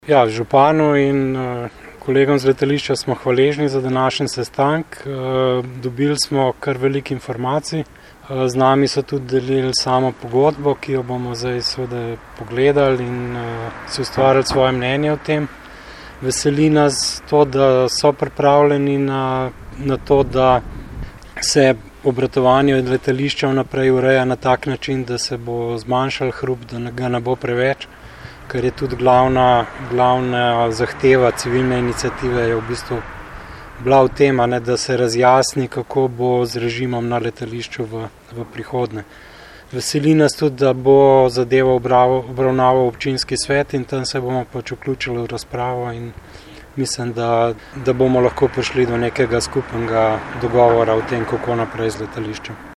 Ja, županu in kolegom z letališča smo hvaležni za današnji sestanek. Dobili smo kar veliko informacij. Z nami so tudi delili samo pogodbo, ki jo bomo zdaj seveda pogledali in si ustvarili svoje mnenje o tem. Veseli nas to, da so pripravljeni na to, da se obratovanje letališča vnaprej ureja na tak način, da se bo zmanjšal hrup, da ga ne bo preveč, ker je tudi glavna zahteva civilne iniciative je v bistvu bila v tem, da se razjasni, kako bo z režimom na letališču v prihodnje. Veseli nas tudi, da bo zadevo obravnaval občinski svet in tam se bomo pač vključili v razpravo in mislim, da bomo lahko prišli do nekega skupnega dogovora o tem, kako naprej z letališčem.